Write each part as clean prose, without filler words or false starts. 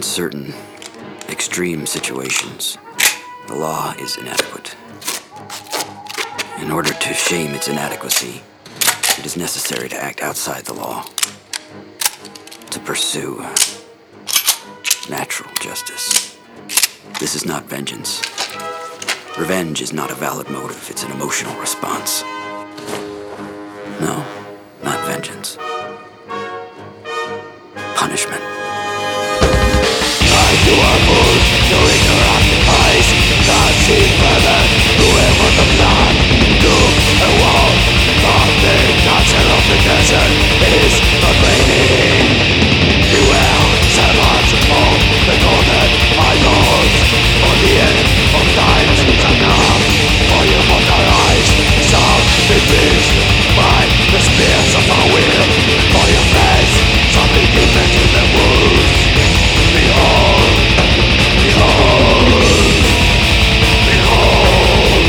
In certain extreme situations, the law is inadequate. In order to shame its inadequacy, it is necessary to act outside the law, to pursue natural justice. This is not vengeance. Revenge is not a valid motive, it's an emotional response. No, not vengeance. Punishment. Time to our food, to interrupt the eyes, can't see further, whoever the plan, look and walk, but the cancer of the desert is not raining. Beware, servants of the golden idols, for the end of times is enough, for your mortal eyes shall be pierced by the spears of our will, for your face shall be given to the wolves. Behold, behold, behold.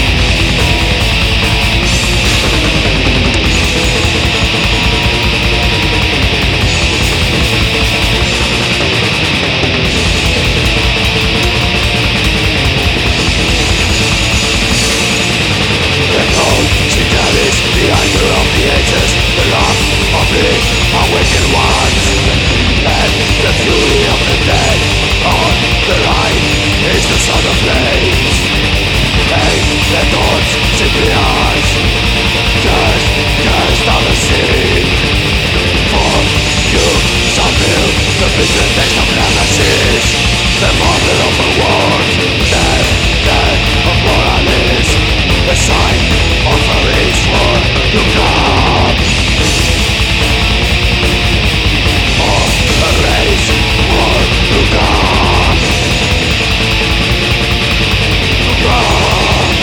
The cold she carries the anger of the ages, the wrath of the awakened ones, and the fury of the dead. On the right is the son of flames, and the thoughts simply as cursed are the sea. For you shall feel the bitter taste of nemesis, the mother of the world, death of Morales, the sign of a race war to come. Of a race war to come. To come.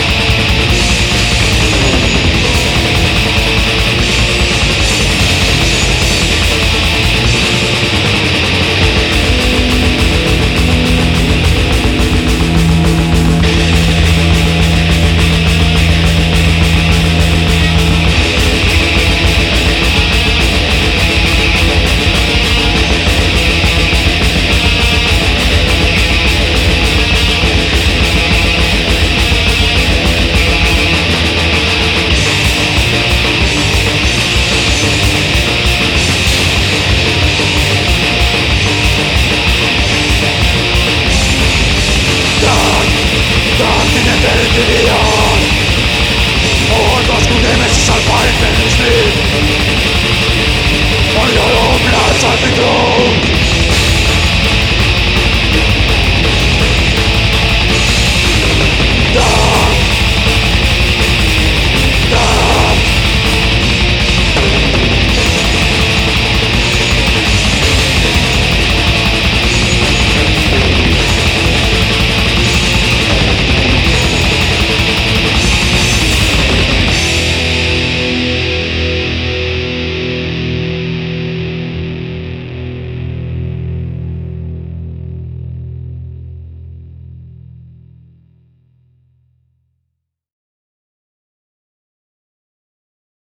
Nemesis al parecer sleep. On your own blood shall be drawn.